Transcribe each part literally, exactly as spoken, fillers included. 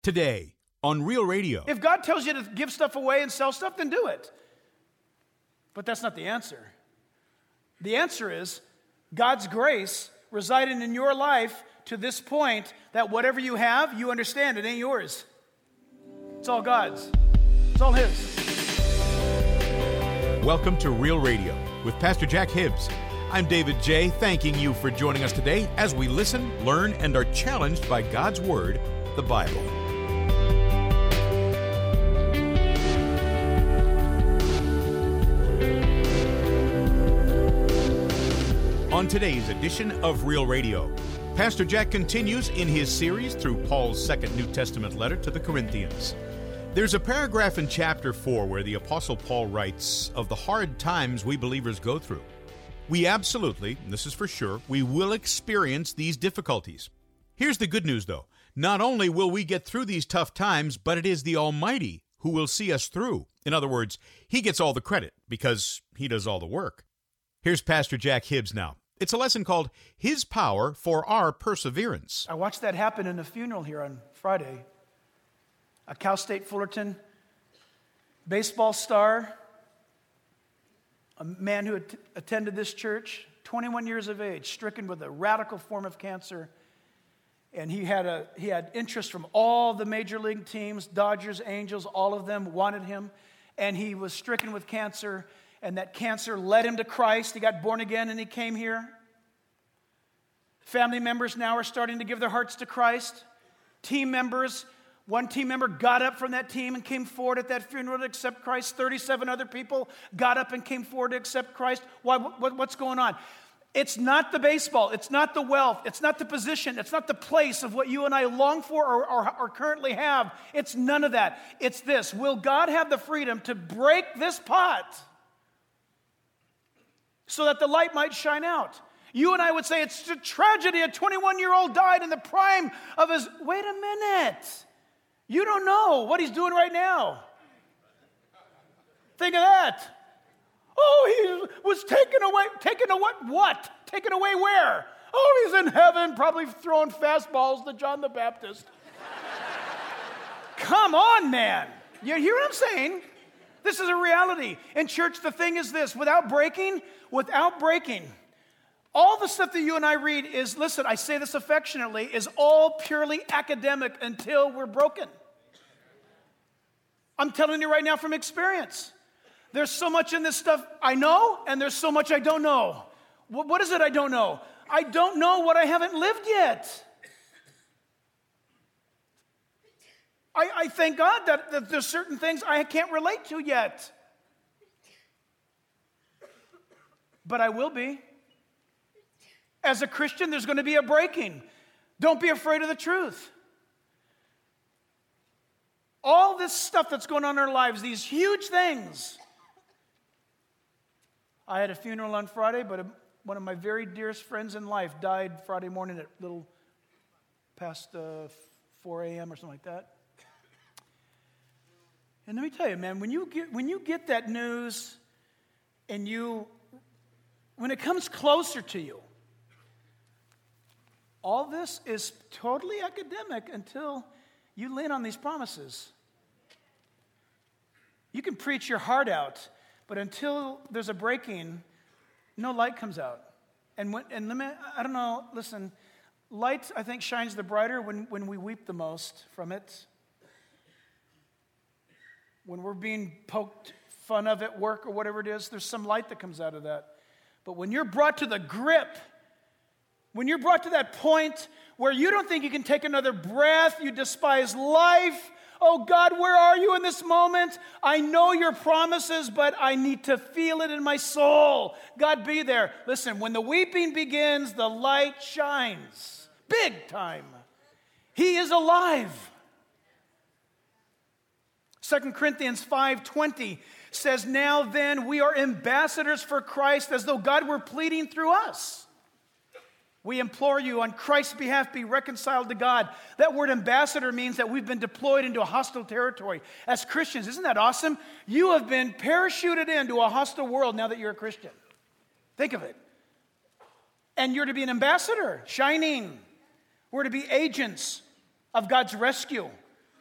Today on Real Radio. If God tells you to give stuff away and sell stuff, then do it. But that's not the answer. The answer is God's grace residing in your life to this point that whatever you have, you understand it ain't yours. It's all God's. It's all His. Welcome to Real Radio with Pastor Jack Hibbs. I'm David J., thanking you for joining us today as we listen, learn, and are challenged by God's Word, the Bible. On today's edition of Real Radio, Pastor Jack continues in his series through Paul's second New Testament letter to the Corinthians. There's a paragraph in chapter four where the Apostle Paul writes of the hard times we believers go through. We absolutely, and this is for sure, we will experience these difficulties. Here's the good news, though. Not only will we get through these tough times, but it is the Almighty who will see us through. In other words, He gets all the credit because He does all the work. Here's Pastor Jack Hibbs now. It's a lesson called His Power for Our Perseverance. I watched that happen in a funeral here on Friday. A Cal State Fullerton baseball star, a man who had attended this church, twenty-one years of age, stricken with a radical form of cancer. And he had a he had interest from all the major league teams, Dodgers, Angels, all of them wanted him. And he was stricken with cancer. And that cancer led him to Christ. He got born again and he came here. Family members now are starting to give their hearts to Christ. Team members, one team member got up from that team and came forward at that funeral to accept Christ. thirty-seven other people got up and came forward to accept Christ. Why? What, what's going on? It's not the baseball. It's not the wealth. It's not the position. It's not the place of what you and I long for or, or, or currently have. It's none of that. It's this. Will God have the freedom to break this pot so that the light might shine out? You and I would say it's a tragedy. A twenty-one-year-old died in the prime of his... Wait a minute. You don't know what he's doing right now. Think of that. Oh, he was taken away. Taken away what? Taken away where? Oh, he's in heaven, probably throwing fastballs to John the Baptist. Come on, man. You hear what I'm saying? This is a reality. In church, the thing is this. Without breaking, without breaking, all the stuff that you and I read is, listen, I say this affectionately, is all purely academic until we're broken. I'm telling you right now from experience. There's so much in this stuff I know, and there's so much I don't know. What, what is it I don't know? I don't know what I haven't lived yet. I, I thank God that, that there's certain things I can't relate to yet. But I will be. As a Christian, there's going to be a breaking. Don't be afraid of the truth. All this stuff that's going on in our lives, these huge things. I had a funeral on Friday, but a, one of my very dearest friends in life died Friday morning at a little past uh, four a.m. or something like that. And let me tell you, man, when you get when you get that news, and you, when it comes closer to you, all this is totally academic until you lean on these promises. You can preach your heart out, but until there's a breaking, no light comes out. And when, and let me, I don't know, listen, light, I think, shines the brighter when, when we weep the most from it. When we're being poked fun of at work or whatever it is, there's some light that comes out of that. But when you're brought to the grip, when you're brought to that point where you don't think you can take another breath, you despise life, oh God, where are you in this moment? I know your promises, but I need to feel it in my soul. God, be there. Listen, when the weeping begins, the light shines. Big time. He is alive. Second Corinthians five twenty says, now then we are ambassadors for Christ, as though God were pleading through us. We implore you on Christ's behalf, be reconciled to God. That word ambassador means that we've been deployed into a hostile territory. As Christians, isn't that awesome? You have been parachuted into a hostile world now that you're a Christian. Think of it. And you're to be an ambassador, shining. We're to be agents of God's rescue.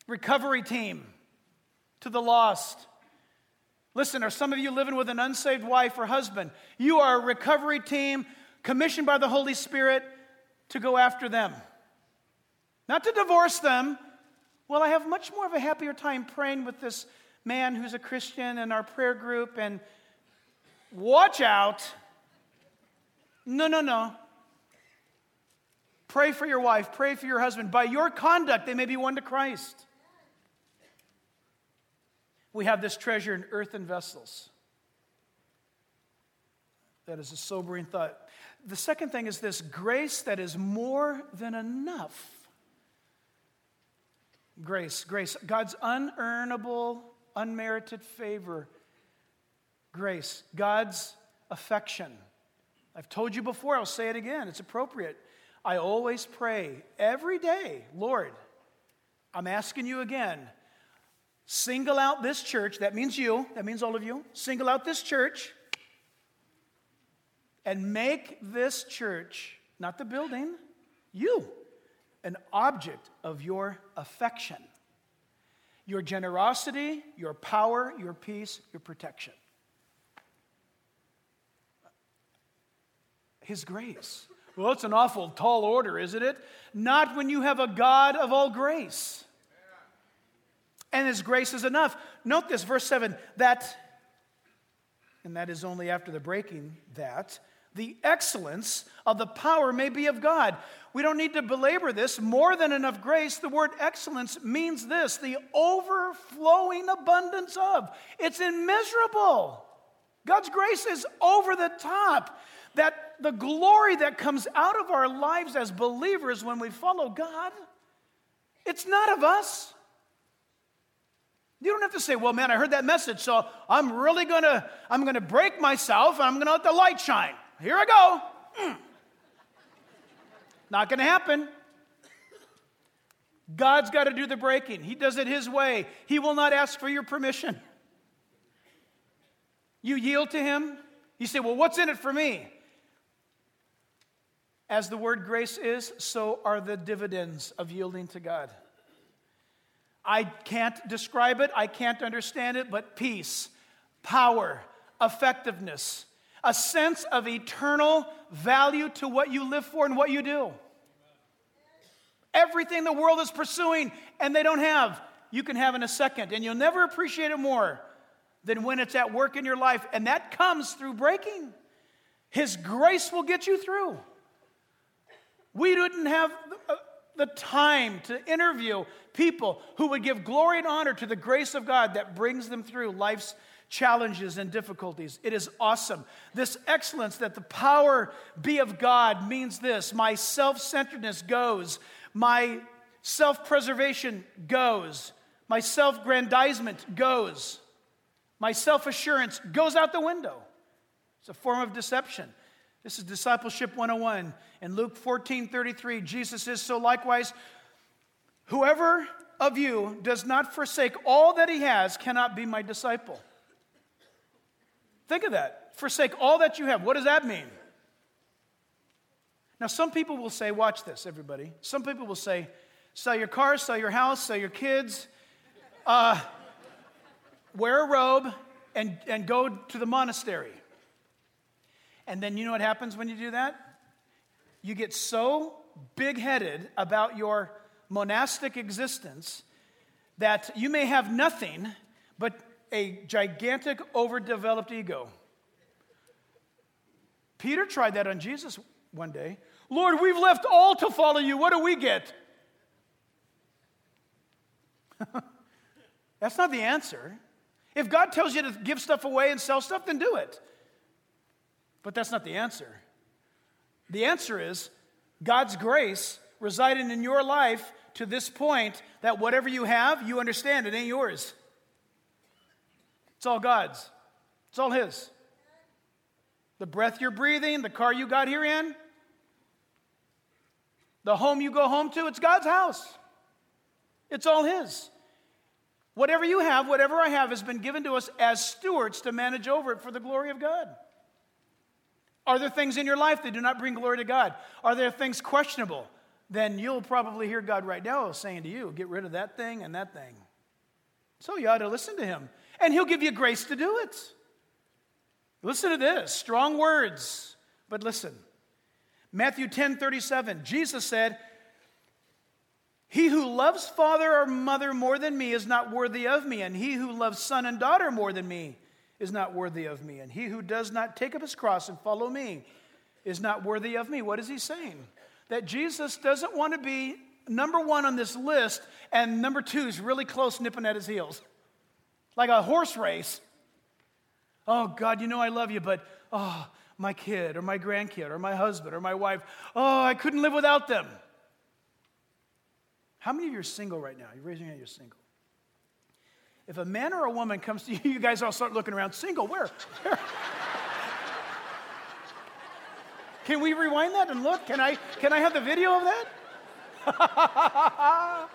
recovery team to the lost. Listen, are some of you living with an unsaved wife or husband? You are a recovery team commissioned by the Holy Spirit to go after them. Not to divorce them. Well, I have much more of a happier time praying with this man who's a Christian in our prayer group, and watch out. No, no, no. Pray for your wife. Pray for your husband. By your conduct, they may be won to Christ. We have this treasure in earthen vessels. That is a sobering thought. The second thing is this: grace that is more than enough. Grace, grace. God's unearnable, unmerited favor. Grace. God's affection. I've told you before, I'll say it again. It's appropriate. I always pray every day, Lord, I'm asking you again, single out this church. That means you. That means all of you. Single out this church and make this church, not the building, you, an object of your affection, your generosity, your power, your peace, your protection. His grace. Well, it's an awful tall order, isn't it? Not when you have a God of all grace. And His grace is enough. Note this, verse seven, that, and that is only after the breaking, that the excellence of the power may be of God. We don't need to belabor this. More than enough grace, the word excellence means this: the overflowing abundance of. It's immeasurable. God's grace is over the top. That the glory that comes out of our lives as believers when we follow God, it's not of us. You don't have to say, well, man, I heard that message, so I'm really going to, I'm going to break myself, and I'm going to let the light shine. Here I go. Mm. Not going to happen. God's got to do the breaking. He does it His way. He will not ask for your permission. You yield to Him. You say, well, what's in it for me? As the word grace is, so are the dividends of yielding to God. I can't describe it, I can't understand it, but peace, power, effectiveness, a sense of eternal value to what you live for and what you do. Everything the world is pursuing and they don't have, you can have in a second, and you'll never appreciate it more than when it's at work in your life, and that comes through breaking. His grace will get you through. We didn't have the time to interview people who would give glory and honor to the grace of God that brings them through life's challenges and difficulties. It is awesome. This excellence that the power be of God means this: my self-centeredness goes, my self-preservation goes, my self-grandizement goes, my self-assurance goes out the window. It's a form of deception. This is Discipleship one oh one. In Luke fourteen thirty-three, Jesus says, so likewise, whoever of you does not forsake all that he has cannot be my disciple. Think of that. Forsake all that you have. What does that mean? Now, some people will say, watch this, everybody. Some people will say, sell your car, sell your house, sell your kids, uh, wear a robe, and, and go to the monastery. And then you know what happens when you do that? You get so big-headed about your monastic existence that you may have nothing but a gigantic, overdeveloped ego. Peter tried that on Jesus one day. Lord, we've left all to follow you. What do we get? That's not the answer. If God tells you to give stuff away and sell stuff, then do it. But that's not the answer. The answer is God's grace residing in your life to this point that whatever you have, you understand it ain't yours. It's all God's. It's all His. The breath you're breathing, the car you got here in, the home you go home to, it's God's house. It's all His. Whatever you have, whatever I have, has been given to us as stewards to manage over it for the glory of God. Are there things in your life that do not bring glory to God? Are there things questionable? then you'll probably hear God right now saying to you, get rid of that thing and that thing. So you ought to listen to him. And he'll give you grace to do it. Listen to this, strong words, but listen. Matthew ten thirty-seven, Jesus said, he who loves father or mother more than me is not worthy of me, and he who loves son and daughter more than me is not worthy of me, and he who does not take up his cross and follow me is not worthy of me. What is he saying? That Jesus doesn't want to be number one on this list, and number two is really close, nipping at his heels. Like a horse race. Oh, God, you know I love you, but, oh, my kid or my grandkid or my husband or my wife, oh, I couldn't live without them. How many of you are single right now? You're raising your hand, you're single. If a man or a woman comes to you, you guys all start looking around, single, where? Where? Can we rewind that and look? Can I, can I have the video of that?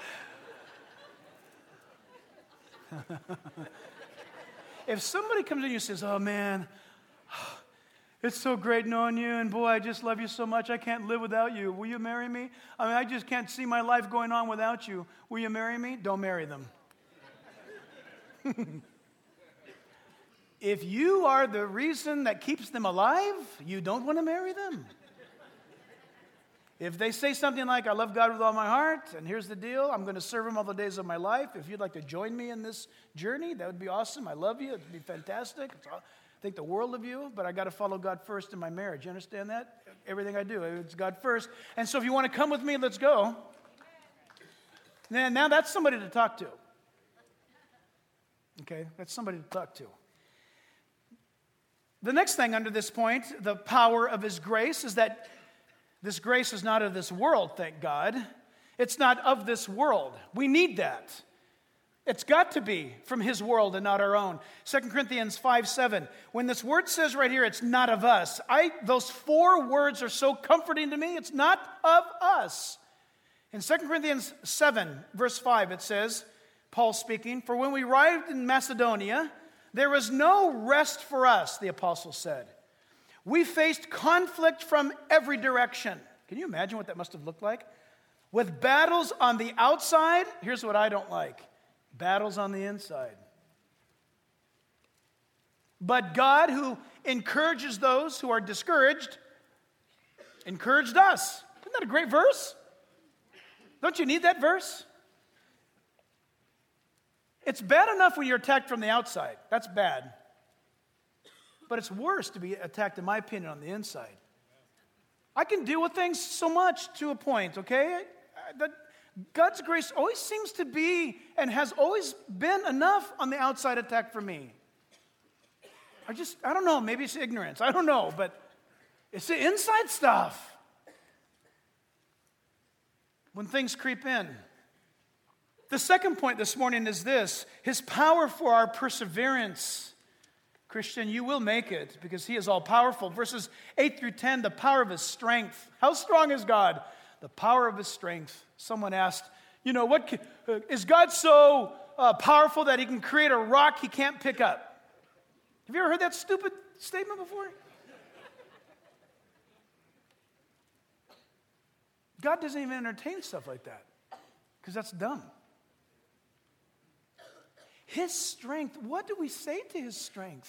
If somebody comes to you and says, oh man, it's so great knowing you, and boy, I just love you so much, I can't live without you. Will you marry me? I mean, I just can't see my life going on without you. Will you marry me? Don't marry them. If you are the reason that keeps them alive, you don't want to marry them. If they say something like, I love God with all my heart, and here's the deal, I'm going to serve him all the days of my life. If you'd like to join me in this journey, that would be awesome. I love you. It would be fantastic. It's all, I think the world of you, but I got to follow God first in my marriage. You understand that? Everything I do, it's God first. And so if you want to come with me, let's go. Now, now that's somebody to talk to. Okay, that's somebody to talk to. The next thing under this point, the power of his grace, is that this grace is not of this world, thank God. It's not of this world. We need that. It's got to be from his world and not our own. Second Corinthians five seven, when this word says right here, it's not of us, I, those four words are so comforting to me. It's not of us. In Second Corinthians seven, verse five, it says, Paul speaking, for when we arrived in Macedonia, there was no rest for us, the apostle said. We faced conflict from every direction. Can you imagine what that must have looked like? With battles on the outside, here's what I don't like. Battles on the inside. But God, who encourages those who are discouraged, encouraged us. Isn't that a great verse? Don't you need that verse? It's bad enough when you're attacked from the outside. That's bad. But it's worse to be attacked, in my opinion, on the inside. I can deal with things so much to a point, okay? That God's grace always seems to be and has always been enough on the outside attack for me. I just, I don't know, maybe it's ignorance. I don't know, but it's the inside stuff. When things creep in. The second point this morning is this: his power for our perseverance. Christian, you will make it because he is all powerful. Verses eight through ten, the power of his strength. How strong is God? The power of his strength. Someone asked, you know, what can, uh, is God so uh, powerful that he can create a rock he can't pick up? Have you ever heard that stupid statement before? God doesn't even entertain stuff like that because that's dumb. His strength, what do we say to his strength?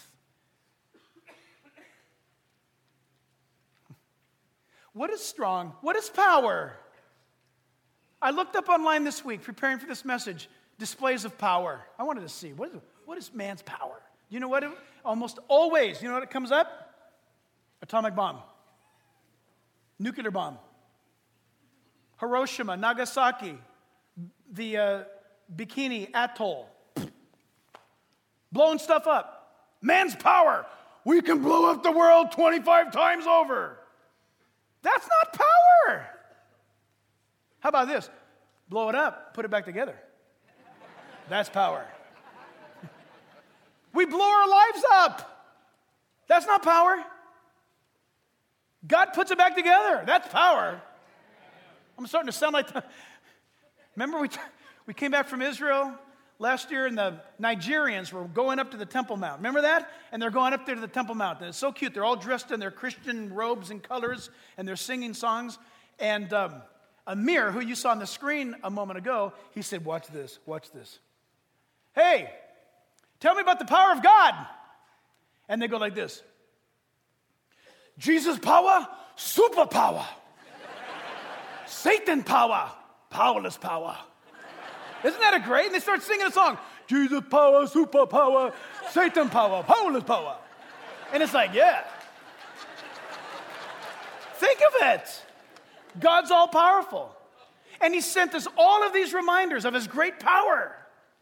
What is strong? What is power? I looked up online this week, preparing for this message, displays of power. I wanted to see, what is, what is man's power? You know what? It, almost always, you know what it comes up? Atomic bomb. Nuclear bomb. Hiroshima, Nagasaki, the uh, Bikini Atoll. Blowing stuff up. Man's power. We can blow up the world twenty-five times over. That's not power. How about this? Blow it up, put it back together. That's power. We blow our lives up. That's not power. God puts it back together. That's power. I'm starting to sound like the... Remember we, t- we came back from Israel last year, and the Nigerians were going up to the Temple Mount. Remember that? And they're going up there to the Temple Mount. And it's so cute. They're all dressed in their Christian robes and colors, and they're singing songs. And um, Amir, who you saw on the screen a moment ago, he said, watch this, watch this. Hey, tell me about the power of God. And they go like this. Jesus power, superpower. Satan power, powerless power. Isn't that a great? And they start singing a song. Jesus power, superpower, Satan power, powerless power. And it's like, yeah. Think of it. God's all powerful. And he sent us all of these reminders of his great power.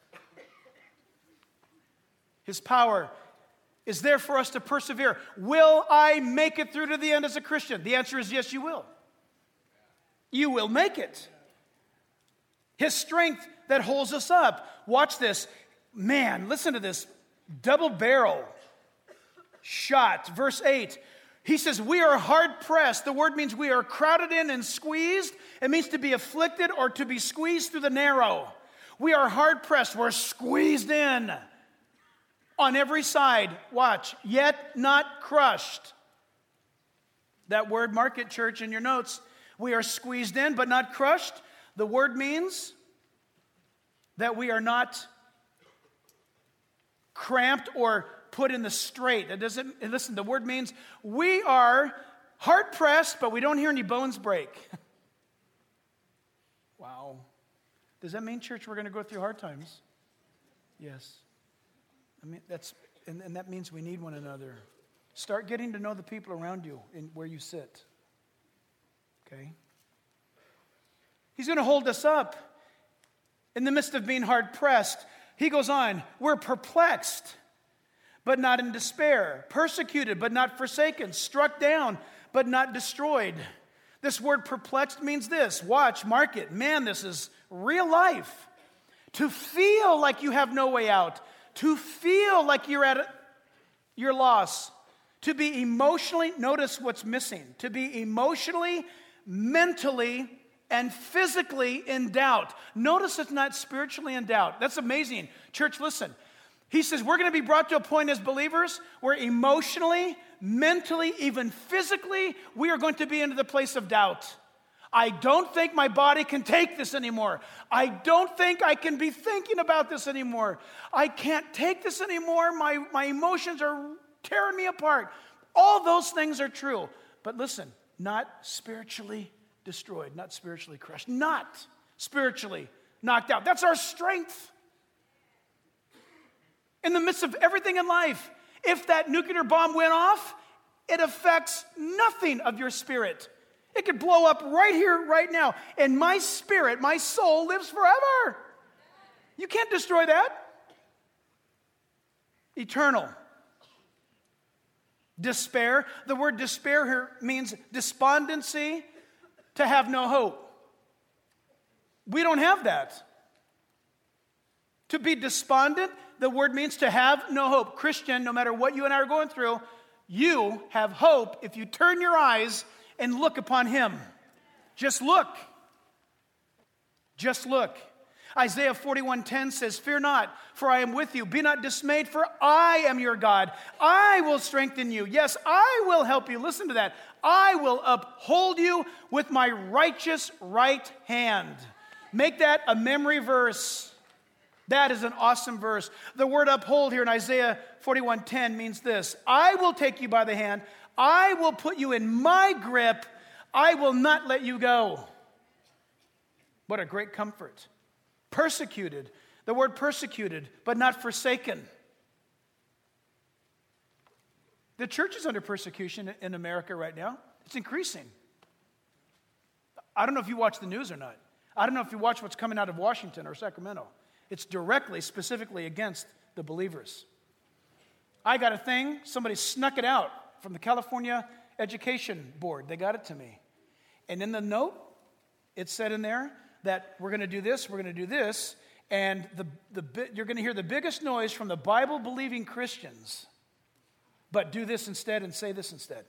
His power is there for us to persevere. Will I make it through to the end as a Christian? The answer is yes, you will. You will make it. His strength that holds us up. Watch this. Man, listen to this. Double barrel shot. Verse eight. He says, we are hard pressed. The word means we are crowded in and squeezed. It means to be afflicted or to be squeezed through the narrow. We are hard pressed. We're squeezed in on every side. Watch. Yet not crushed. That word, mark it, church, in your notes. We are squeezed in but not crushed. The word means that we are not cramped or put in the straight. It doesn't, listen, the word means we are hard pressed, but we don't hear any bones break. Wow. Does that mean, church, we're going to go through hard times? Yes. I mean, that's, and, and that means we need one another. Start getting to know the people around you and where you sit. Okay? He's going to hold us up in the midst of being hard pressed. He goes on, we're perplexed, but not in despair, persecuted, but not forsaken, struck down, but not destroyed. This word perplexed means this. Watch, mark it. Man, this is real life. To feel like you have no way out. To feel like you're at a, your loss. To be emotionally, notice what's missing. To be emotionally, mentally, and physically in doubt. Notice it's not spiritually in doubt. That's amazing. Church, listen. He says we're going to be brought to a point as believers where emotionally, mentally, even physically, we are going to be into the place of doubt. I don't think my body can take this anymore. I don't think I can be thinking about this anymore. I can't take this anymore. My, my emotions are tearing me apart. All those things are true. But listen, not spiritually destroyed, not spiritually crushed, not spiritually knocked out. That's our strength. In the midst of everything in life, if that nuclear bomb went off, it affects nothing of your spirit. It could blow up right here, right now. And my spirit, my soul lives forever. You can't destroy that. Eternal. Despair. The word despair here means despondency, to have no hope. We don't have that. To be despondent, the word means to have no hope. Christian, no matter what you and I are going through, you have hope if you turn your eyes and look upon him. Just look. Just look. Isaiah forty-one ten says, fear not, for I am with you. Be not dismayed, for I am your God. I will strengthen you. Yes, I will help you. Listen to that. I will uphold you with my righteous right hand. Make that a memory verse. That is an awesome verse. The word uphold here in Isaiah forty-one ten means this. I will take you by the hand. I will put you in my grip. I will not let you go. What a great comfort. Persecuted. The word persecuted, but not forsaken. The church is under persecution in America right now. It's increasing. I don't know if you watch the news or not. I don't know if you watch what's coming out of Washington or Sacramento. It's directly, specifically against the believers. I got a thing. Somebody snuck it out from the California Education Board. They got it to me. And in the note, it said in there that we're going to do this, we're going to do this, and the, the you're going to hear the biggest noise from the Bible-believing Christians, but do this instead and say this instead.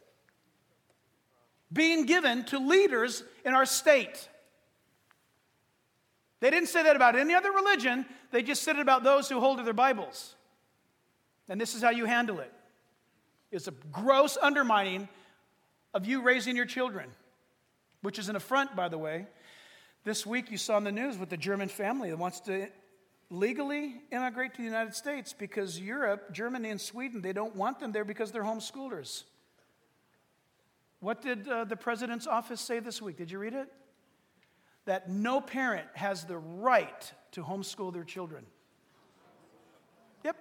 Being given to leaders in our state. They didn't say that about any other religion. They just said it about those who hold to their Bibles. And this is how you handle it. It's a gross undermining of you raising your children, which is an affront, by the way. This week you saw in the news with the German family that wants to legally immigrate to the United States because Europe, Germany and Sweden, they don't want them there because they're homeschoolers. What did uh, the president's office say this week? Did you read it? That no parent has the right to homeschool their children. Yep.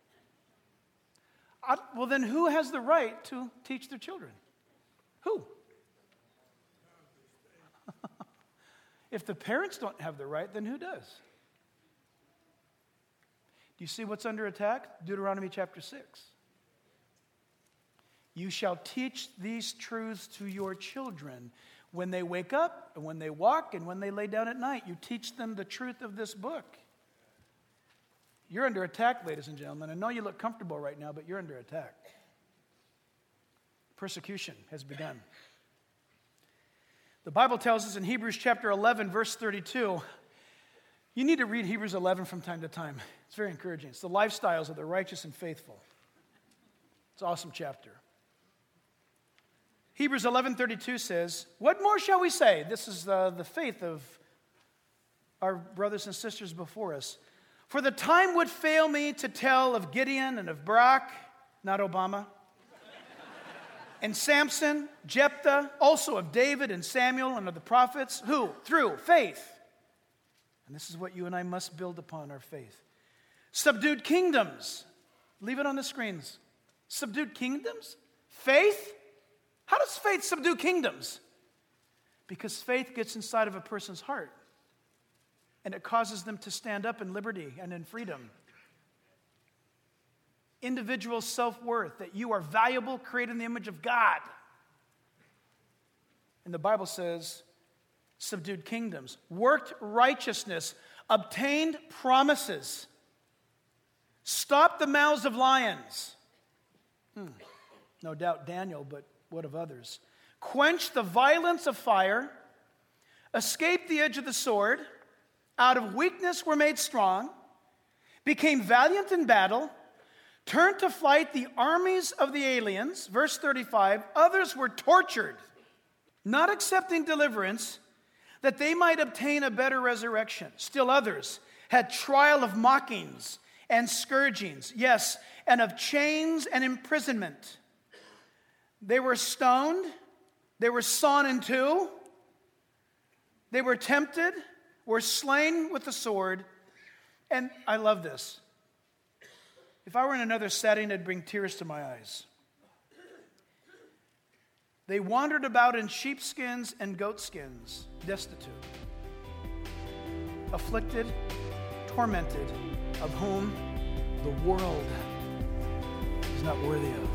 I, well, then who has the right to teach their children? Who? If the parents don't have the right, then who does? Do you see what's under attack? Deuteronomy chapter six. You shall teach these truths to your children when they wake up and when they walk and when they lay down at night. You teach them the truth of this book. You're under attack, ladies and gentlemen. I know you look comfortable right now, but you're under attack. Persecution has begun. The Bible tells us in Hebrews chapter eleven, verse thirty-two, you need to read Hebrews eleven from time to time. It's very encouraging. It's the lifestyles of the righteous and faithful. It's an awesome chapter. Hebrews eleven thirty-two says, what more shall we say? This is the, the faith of our brothers and sisters before us. For the time would fail me to tell of Gideon and of Barak, not Obama, and Samson, Jephthah, also of David and Samuel and of the prophets, who, through faith, and this is what you and I must build upon our faith, subdued kingdoms. Leave it on the screens. Subdued kingdoms? Faith? How does faith subdue kingdoms? Because faith gets inside of a person's heart, and it causes them to stand up in liberty and in freedom. Individual self-worth, that you are valuable, created in the image of God. And the Bible says, subdued kingdoms, worked righteousness, obtained promises, stopped the mouths of lions. Hmm. No doubt Daniel, but what of others? Quenched the violence of fire, escaped the edge of the sword, out of weakness were made strong, became valiant in battle, turned to flight the armies of the aliens. Verse thirty-five, others were tortured, not accepting deliverance, that they might obtain a better resurrection. Still others had trial of mockings and scourgings, yes, and of chains and imprisonment. They were stoned, they were sawn in two, they were tempted, were slain with the sword, and I love this. If I were in another setting, it'd bring tears to my eyes. They wandered about in sheepskins and goatskins, destitute, afflicted, tormented, of whom the world is not worthy of.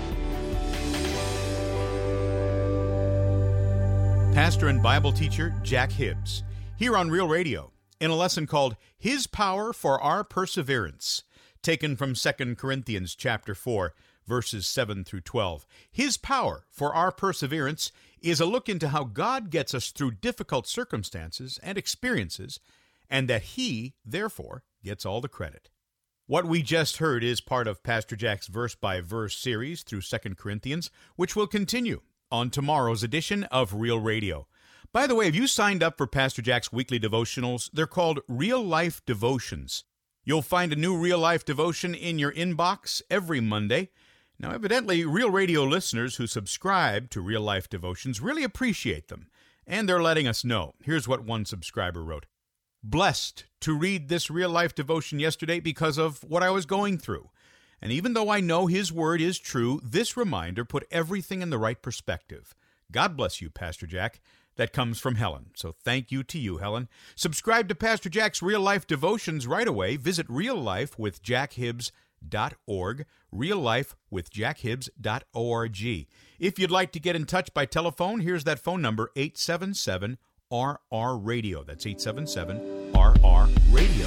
Pastor and Bible teacher Jack Hibbs, here on Real Radio, in a lesson called His Power for Our Perseverance, taken from Second Corinthians chapter four, verses seven through twelve. His power for our perseverance is a look into how God gets us through difficult circumstances and experiences, and that He, therefore, gets all the credit. What we just heard is part of Pastor Jack's verse-by-verse series through Second Corinthians, which will continue on tomorrow's edition of Real Radio. By the way, have you signed up for Pastor Jack's weekly devotionals? They're called Real Life Devotions. You'll find a new Real Life devotion in your inbox every Monday. Now, evidently, Real Radio listeners who subscribe to Real Life Devotions really appreciate them, and they're letting us know. Here's what one subscriber wrote. Blessed to read this Real Life devotion yesterday because of what I was going through. And even though I know His Word is true, this reminder put everything in the right perspective. God bless you, Pastor Jack. That comes from Helen. So thank you to you, Helen. Subscribe to Pastor Jack's Real Life Devotions right away. Visit real life with jack hibbs dot org, real life with jack hibbs dot org. If you'd like to get in touch by telephone, here's that phone number, eight seven seven R R radio. That's eight seven seven R R radio.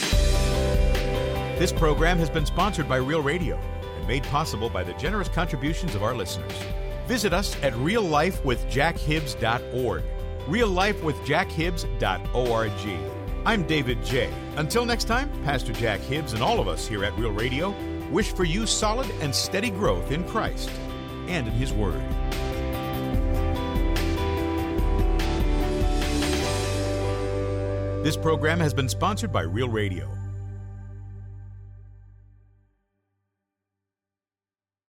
This program has been sponsored by Real Radio and made possible by the generous contributions of our listeners. Visit us at real life with jack hibbs dot org, real life with jack hibbs dot org. I'm David J. Until next time, Pastor Jack Hibbs and all of us here at Real Radio wish for you solid and steady growth in Christ and in His Word. This program has been sponsored by Real Radio.